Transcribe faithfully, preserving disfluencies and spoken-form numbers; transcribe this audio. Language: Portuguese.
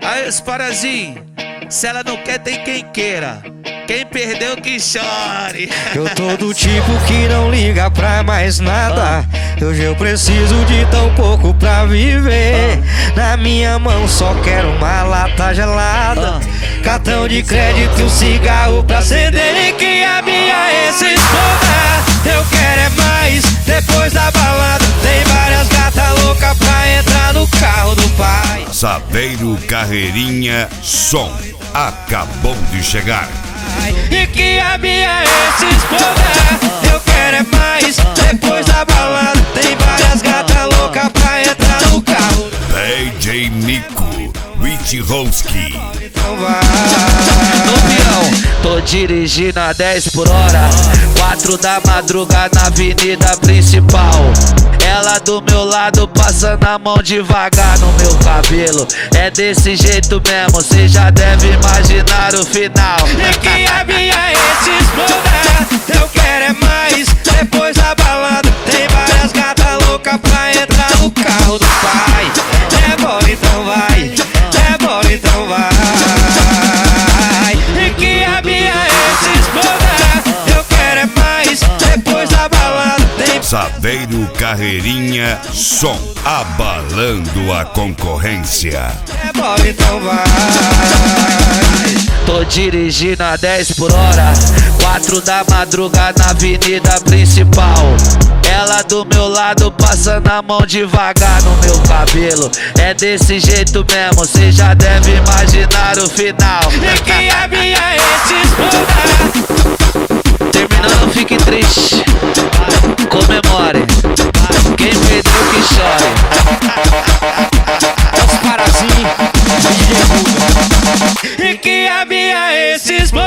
Aí os parazinhos, se ela não quer, tem quem queira. Quem perdeu que chore. Eu tô do tipo que não liga pra mais nada. Hoje eu preciso de tão pouco pra viver. Na minha mão só quero uma lata gelada, cartão de crédito e um cigarro pra acender. E que a minha esse exploda. Eu quero é mais, depois da balada tem várias gatas loucas pra entrar no carro do pai. Saveiro Carreirinha Som acabou de chegar. E que a minha esse exploda. Eu quero é mais, depois da balada tem várias gatas loucas pra entrar no carro. D J Nico Witchowski. Então vai. No peão, tô dirigindo a dez por hora, quatro da madrugada na avenida principal. Ela do meu lado passando a mão devagar no meu cabelo. É desse jeito mesmo, cê já deve imaginar o final. E que a minha esse exploda. Eu quero é mais, depois da balada tem várias gatas loucas pra entrar no carro do pai. É bom, então vai. É bom, então vai. E que a minha esse exploda. Eu quero é mais, depois da balada tem Saveiro Carreirinha Som abalando a concorrência. É bom, então vai. Tô dirigindo a dez por hora, quatro da madrugada na avenida principal. Ela do meu lado passando a mão devagar no meu cabelo. É desse jeito mesmo, cê já deve imaginar o final. E que a minha esse exploda. Terminando, fique triste, comemore. Quem perdeu que chore. Os parazinhos. E que a minha esse exploda.